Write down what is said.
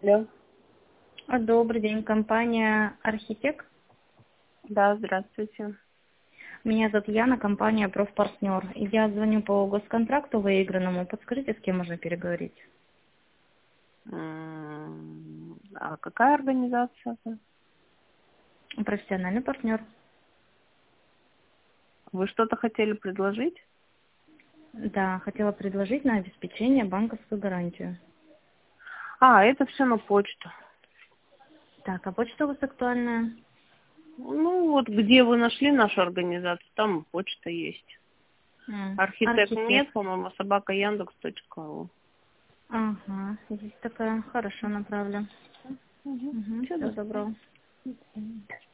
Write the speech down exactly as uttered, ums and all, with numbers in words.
Алло. А, Добрый день, компания «Архитект». Да, здравствуйте. Меня зовут Яна, компания «Профпартнер». И я звоню по госконтракту выигранному. Подскажите, с кем можно переговорить? М, А какая организация? это? Профессиональный партнер. Вы что-то хотели предложить? Да, хотела предложить на обеспечение банковскую гарантию. А, это все на почту. Так, а почта у вас актуальная? Ну, вот где вы нашли нашу организацию, там почта есть. М, Архитект Архитект. нет, по-моему, собака яндекс точка ру. Ага, есть такая. Хорошо, направлю. Угу. Угу, Все, всего до свидания. доброго.